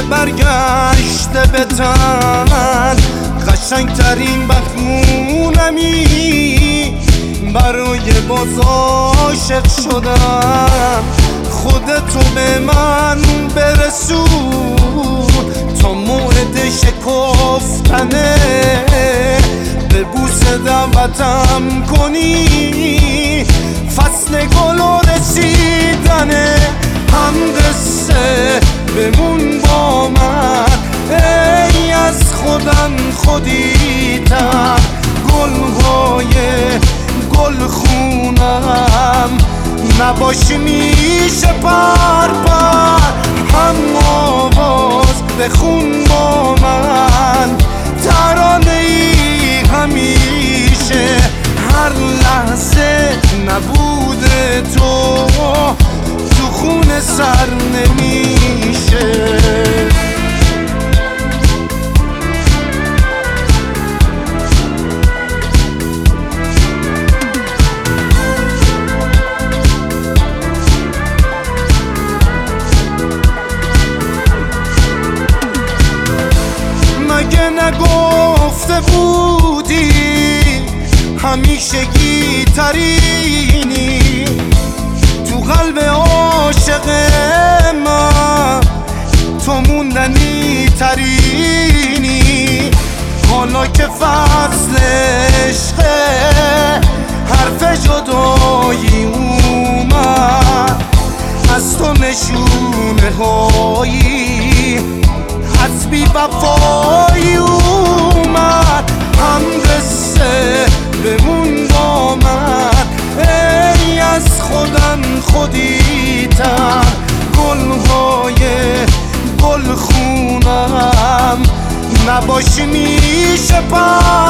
برگشته به تن قشنگترین بخونمی برای باز عاشق شدم خودتو به من برسون تا موعد شکفتنه به بوسه دعوتم کنی فصل گل و رسیدنه هم قصه بمون با من ای از خودم خودیتم گلهای گل خونم نباشی میشه پر پر هم آواز بخون با من ترانه ای همیشه هر لحظه نبوده تو خون سر نمیشه مگه نگفته بودی همیشگی ترینی تو قلب عاشق من تو موندنی ترینی حالا که فصل عشقه حرف جدایی اومد از تو نشونه هایی از بی وفایی اومد هم قصه بمون با من ای از خودم خودیتم گلهای گل خونم نباشی میشه پر